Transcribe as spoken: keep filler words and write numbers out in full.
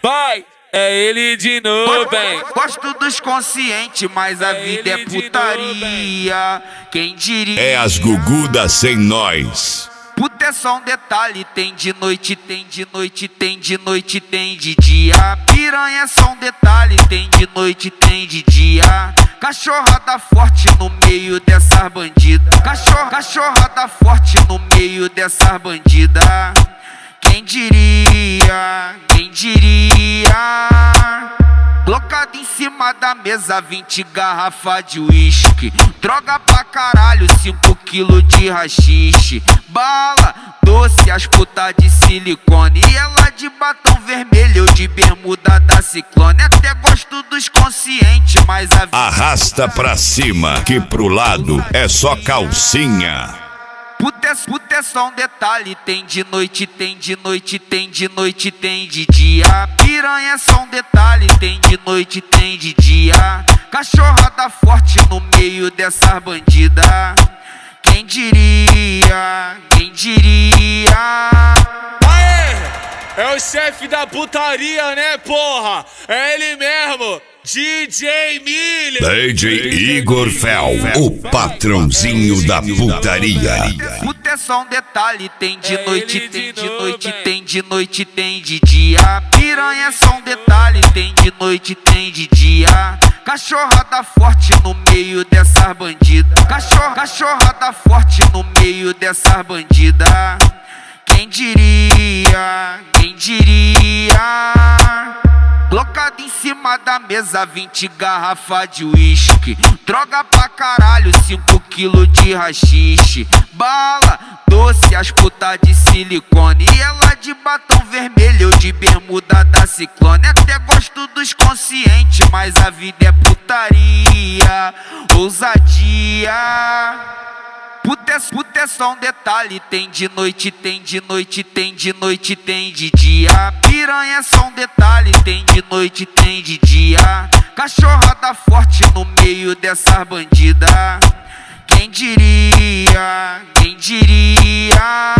vai. É ele de novo, hein? Gosto dos conscientes, mas a É vida é ele de putaria. Quem diria? É as gugudas sem nós. Puta é só um detalhe, tem de noite, tem de noite, tem de noite, tem de dia. Piranha é só um detalhe, tem de noite, tem de dia. Cachorrada forte no meio dessas bandidas. Cachorra, cachorrada forte no meio dessas bandidas. Quem diria? Quem diria? Colocado em cima da mesa, vinte garrafas de uísque. Droga pra caralho, cinco quilos de rachixe. Bala, doce, as putas de silicone. E ela de batom vermelho, eu de bermuda da Ciclone. Até gosto dos conscientes, mas a vida... Arrasta pra cima, que pro lado é só calcinha. Puta é, puta é só um detalhe, tem de noite, tem de noite, tem de noite, tem de dia. Piranha é só um detalhe, tem de noite, tem de dia. Cachorrada forte no meio dessas bandidas. Quem diria? Quem diria? Aê! É o chefe da putaria, né, porra? É ele mesmo, D J Miller. D J Igor Fel, o patrãozinho da putaria. Puta é só um detalhe, tem de É noite, ele tem de de novo, noite, hein? tem de noite, tem de dia. Piranha é só um detalhe, tem de noite, tem de dia. Cachorrada forte no meio dessas bandidas. Cachorra, cachorrada forte no meio dessas bandidas. Quem diria? Quem diria? Colocado em cima da mesa, vinte garrafas de uísque. Droga pra caralho, cinco quilos de rachixe. Bala, doce, as putas de silicone. E ela de batom vermelho, eu de bermuda da Ciclone. Até gosto dos conscientes, mas a vida é putaria. Ousadia. Puta é, puta é só um detalhe, tem de noite, tem de noite, tem de noite, tem de dia. Piranha é só um detalhe, tem de noite, tem de dia. Cachorrada forte no meio dessas bandidas. Quem diria? Quem diria?